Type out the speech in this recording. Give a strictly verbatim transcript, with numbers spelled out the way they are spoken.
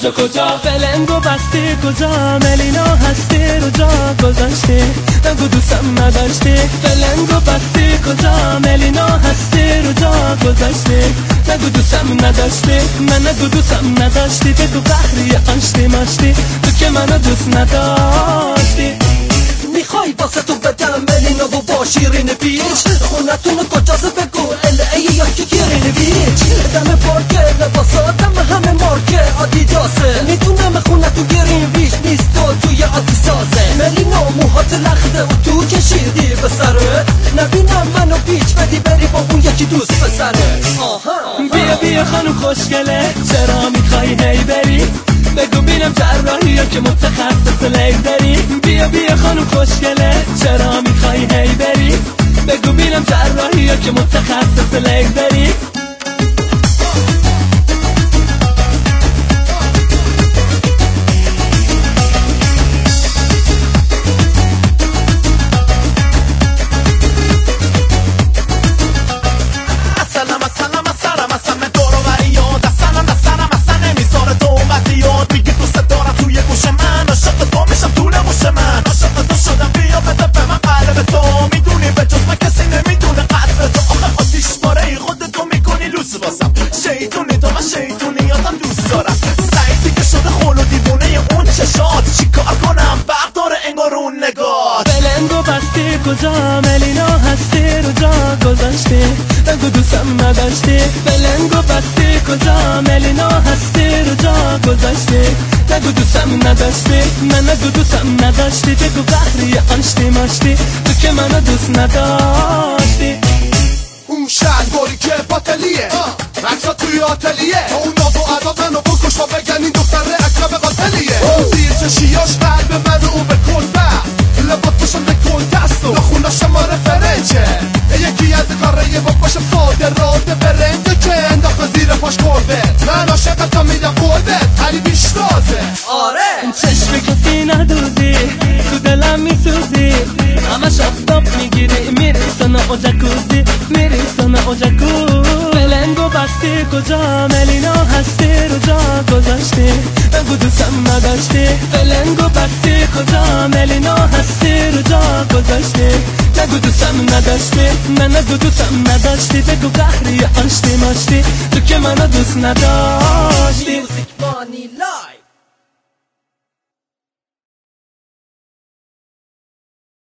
تو کجا؟ فلنگو بستی کجا؟ ملینا هستی رو جا گذاشتی، نگو دوستم نداشتی. فلنگو بستی کجا؟ ملینا هستی رو جا گذاشتی، نگو دوستم نداشتی. من نگو دوستم نداشتی، بگو قهری آشتی ماشتی، تو که منو دوست نداشتی. میخوای واسه تو بدم ملینا و با شیرین بیچ، خونتون کجاست بگو ال ای یا که گیرین بیچ. دم پارکه لباساتم همه مارکه آدیداسه، میدونم خونه تو گیرین بیچ نیست تو توی آدیسازه. ملینا موهات لخته و تو کشیدی به سره، نبینم منو بیچ بدی بری با اون یکی دوست پسره. بیا بیا خانم خوشگله، چرا میخوای هی بری؟ بگو بینم جراحی یا که متخصص لیزری. بیا بیا خانم خوشگله، چرا میخوای هی بری؟ بگو بینم جراحی یا که متخصص لیزری. شیطونی تو من شیطونیاتم دوست دارم، سعیدی که شده خول و دیوونه اون چشات، چی کار کنم وقت داره انگار اون نگات. فلنگو بستی کجا؟ ملینا هستی رو جا گذاشتی، نگو دوستم نداشتی. فلنگو بستی کجا؟ ملینا هستی رو جا گذاشتی، نگو دوستم نداشتی. من نگو دوستم نداشتی، بگو قهری آشتی ماشتی، تو که منو دوست نداشتی. اون شلواری که باطلیه، عکسا توی آتلیه، اون ناز و عداد منو بکش و بگن این دختره اکرم قاتلیه. اون زیر چشیاش قلب منو اون به کل بست، لباسشم به کل دست و خونه شما رفرنچه. یکی از کاره با باشه صادرات برنده که انداخت زیر پاش کربت. من عاشقتم میدم قلبت علی بیشتازه. آره چشم کسی ندوزی، تو دلم میسوزی، همش آفتاب میگیری میری سنا و جکوزی، میری سنا و جکوزی. فلنگو بستی کجا؟ ملینا هستی رو جا گذاشتی، نگو دوستم نداشتی. فلنگو بستی کجا؟ ملینا هستی رو جا گذاشتی، نگو دوستم نداشتی. من نگو دوستم نداشتی، بگو قهری آشتی ماشتی، تو که منو دوست نداشتی. موزیک وانیلا